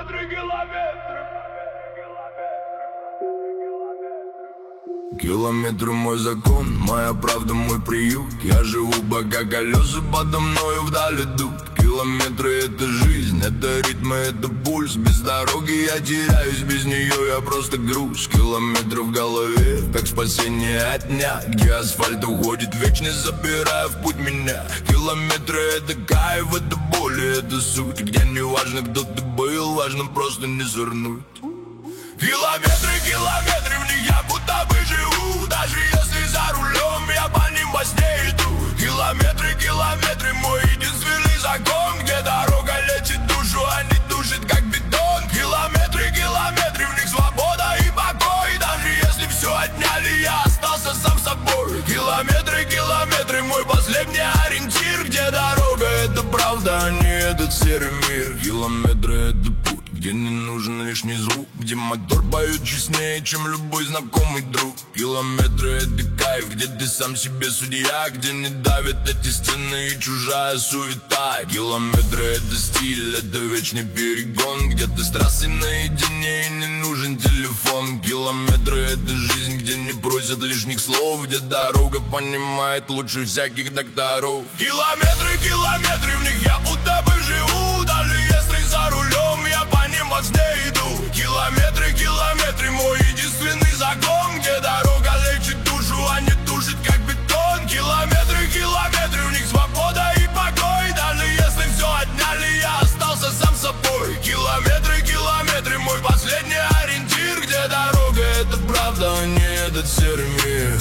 Километры мой закон, моя правда мой приют. Я живу, пока колеса подо мною вдаль идут. Километры — это жизнь, это ритмы, это пульс. Без дороги я теряюсь, без нее я просто груз. Километры в голове, как спасение от дня, где асфальт уходит вечность, забирая в путь меня. Километры — это кайф, это боль, это суть. Где не важно, кто ты был, важно просто не свернуть. Километры, километры, в них я будто бы живу. Даже если за рулем, я по ним во сне иду. Километры, километры, мой единственный закон, где дорога лечит душу, а не душит, как бетон. Километры, километры, в них свобода и покой. Даже если все отняли, я остался сам собой. Километры, километры, мой последний ориентир, где дорога — это правда, а не этот серый мир. Километры — это путь, где не нужен лишний звук, где мотор поет честнее, чем любой знакомый друг. Километры — это кайф, где ты сам себе судья, где не давят эти стены и чужая суета. Километры — это стиль, это вечный перегон, где ты с трассой наедине и не нужен телефон. Километры — это жизнь, где не просят лишних слов, где дорога понимает лучше всяких докторов. Километры, километры, в них я будто бы живу. Даже если за рулем, я по ним во сне иду. Километры, километры, мой единственный закон, где дорога лечит душу, а не душит, как бетон. Километры, километры, в них свобода и покой. Даже если все отняли, я остался сам собой. Километры, километры, мой последний ориентир, где дорога — это правда, а не этот серый мир.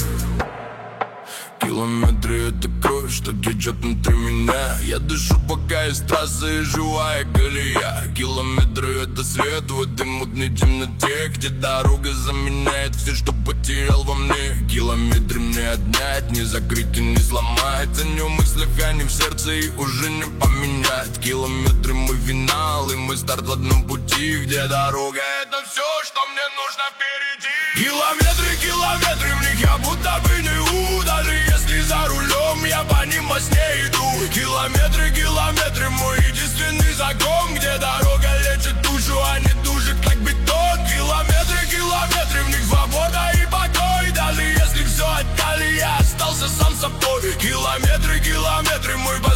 Километры — это кровь, что течет внутри меня. Я дышу, пока из трассы и живая колея. Километры — это свет в этой мутной темноте, где дорога заменяет все, что потерял во мне. Километры мне отнять, не закрыть и не сломать. Они в мыслях, они в сердце, и уже не поменять. Километры — мой финал, и мой старт в одном пути, где дорога — это все, что мне нужно впереди. Километры, километры, в них я будто бы не у. Даже если за рулем, я по ним во сне иду. Километры, километры, мой единственный закон, где дорога лечит душу, а не душит, как бетон. Километры, километры, в них свобода и покой. Даже если все отняли, я остался сам собой. Километры, километры, мой